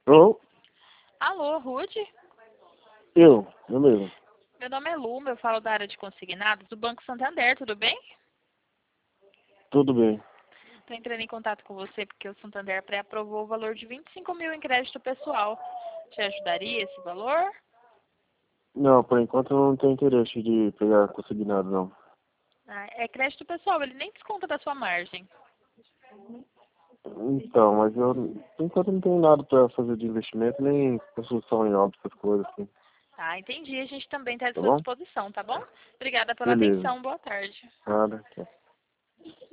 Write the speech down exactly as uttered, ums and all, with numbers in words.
Alô? Alô, Rude? Eu, eu mesmo. Meu nome é Luma, eu falo da área de consignados do Banco Santander, tudo bem? Tudo bem. Estou entrando em contato com você porque o Santander pré-aprovou o valor de vinte e cinco mil em crédito pessoal. Te ajudaria esse valor? Não, por enquanto eu não tenho interesse de pegar consignado, não. Ah, é crédito pessoal, ele nem desconta da sua margem. Então, mas eu, por enquanto eu não tenho nada pra fazer de investimento, nem construção em obras, essas coisas assim. Ah, entendi. A gente também está à Tá sua bom? disposição, tá bom? Obrigada pela Beleza. atenção. Boa tarde. Nada.